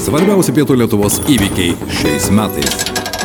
Svarbiausi Pietų Lietuvos įvykiai šiais metais.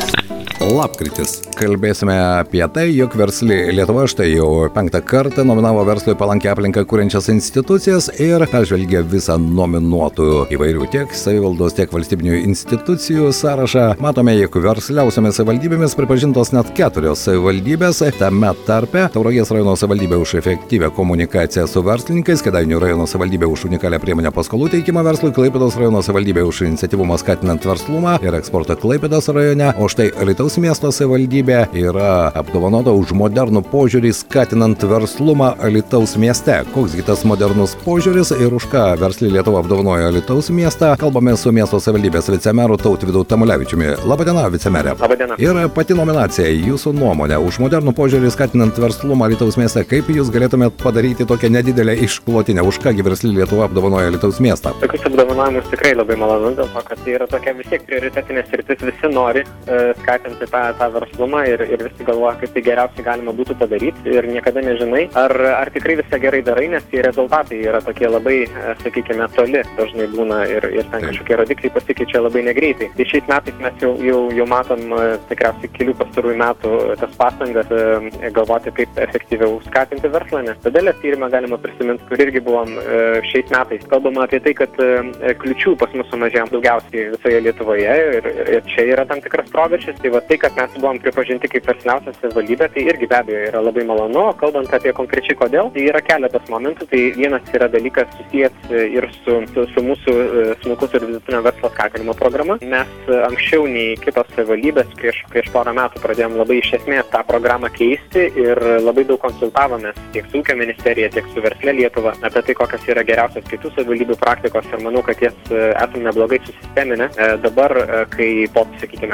Lapkritis. Kalbėsime apie tai, jog versli Lietuva štai jau 5 kartą nominavo verslui palankę aplinką kuriančias institucijas ir peržvelgė visą nominuotų įvairių tiek savivaldos, tiek valstybinių institucijų sąrašą. Matome, jog versliausiamis savivaldybėmis pripažintos net 4 savivaldybės, tame tarpe Tauragės rajono savivaldybė už efektyvią komunikaciją su verslininkais, Kėdainių rajono savivaldybė už unikalią priemonę paskolų teikimą verslui, Klaipėdos rajono savivaldybė už iniciatyvumą skatinant verslumą ir eksportą Klaipėdos rajone, o štai Alytaus miesto savivaldybė yra apdovanota už modernų požiūrį skatinant verslumą Alytaus mieste. Koksgi tas modernus požiūris ir už ką versli Lietuva apdovanojo Alytaus miestą? Kalbame su miesto savivaldybės vicemeru Tautvydu Tamulevičiumi. Labadiena, vicemerė. Labadiena. Ir pati nominacija, jūsų nuomonė, už modernų požiūrį skatinant verslumą Alytaus mieste. Kaip jūs galėtumėt padaryti tokią nedidelę išklotinę? Už kągi versli Lietuva apdovanojo Alytaus miestą? Tokius apdovanojimus tikrai labai malonu, dėl to, kad tai yra tokia vis tiek prioritetinė sritis, visi nori skatinti tą verslumą ir visi galvoja, kaip tai geriausiai galima būtų padaryti ir niekada nežinai, ar tikrai visą gerai darai, nes tie rezultatai yra tokie labai, sakykime, toli dažnai būna ir ten kažkokie rodikliai pasikeičia labai negreitai. Tai šiais metais mes jau matom tikriausiai kelių pastarųjų metų tas pastangas galvoti, kaip efektyviau skatinti verslą, nes Tadelės tyrimą galima prisiminti, kur irgi buvom šiais metais. Kalbama apie tai, kad kliučių pas mus sumažėjo daugiausiai visoje Lietuvoje ir čia yra tam tikras proveržis. Tai va tai, kad mes buvom pripažinti kaip versliausia savivaldybė, tai irgi be abejo yra labai malonu. Kalbant apie konkrečiai kodėl, tai yra keletas momentų. Tai vienas yra dalykas susijęs ir su mūsų smulkaus ir vidutinio verslo skatinimo programa. Mes anksčiau nei kitos savivaldybės prieš porą metų pradėjom labai iš esmės tą programą keisti ir labai daug konsultavomės tiek su ūkio ministerija, tiek su Verslia Lietuva apie tai, kokios yra geriausios kitų savivaldybių praktikos ir manau, kad jas esame neblogai susisteminę. Dabar, kai po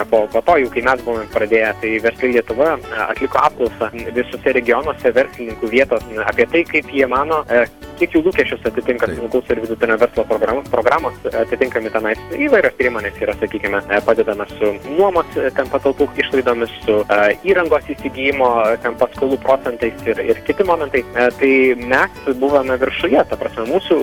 to jau, kai mes buvome pradėję, tai Versli Lietuva atliko apklausą visose regionuose verslininkų vietos apie tai, kaip jie mano, kiek jų lūkesčius atitinka smulkaus ir vidutinio verslo programos atitinkami tenais įvairios priemonės yra, sakykime, padedame su nuomos ten patalpų išlaidomis, su įrangos įsigijimo ten paskolų procentais ir kiti momentai. Tai mes buvome viršuje, ta prasme,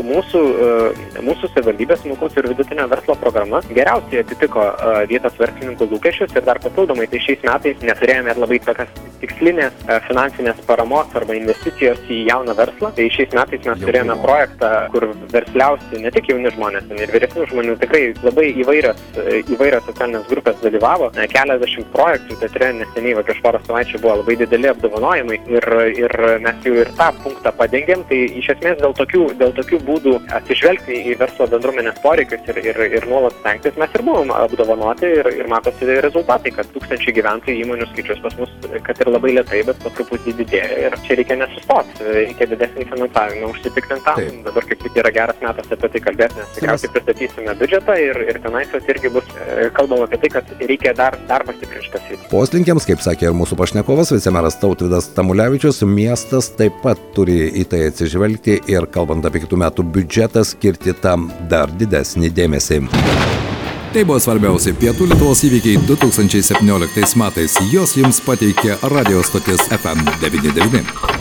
mūsų savivaldybės smulkaus ir vidutinio verslo programa geriausiai atitiko vietos verslininkų lūkesčius ir dar papildomai, tai šiais metais neturėjome labai tokias tikslinės finansinės paramos arba investicijos į jauną verslą. Tai šiais metais mes turėjome projektą, kur versliausi ne tik jauni žmonės, ir vyresnių žmonių tikrai labai įvairios socialinės grupės dalyvavo. Keliasdešimt projektų, tai turėjo neseniai, prieš porą savaičių buvo labai dideli apdovanojimai ir mes jau ir tą punktą padengėm. Tai iš esmės dėl tokių būdų atsižvelgti į verslo bendruomenės poreikius ir nuolat stengtis mes ir buvom apdovanoti ir matosi rezultatai, kad 1000 gyventojų įmonių skaičius pas mus, kad ir labai lėtai, bet po truputį didėja ir čia reikia nesustoti, reikia didesnį finansavimą užsitikrinti. Dabar kaip tik yra geras metas apie tai kalbėti, nes tikriausiai pristatysime biudžetą ir tenais irgi bus kalbama apie tai, kad reikia dar pastiprinti šitą sritį. Poslinkiams, kaip sakė ir mūsų pašnekovas, vicemeras Tautvydas Tamulevičius, miestas taip pat turi į tai atsižvelgti ir kalbant apie kitų metų biudžetą, skirti tam dar didesnį dėmesį. Tai buvo svarbiausi Pietų Lietuvos įvykiai 2017 metais. Jos jums pateikė radio stotis FM 99.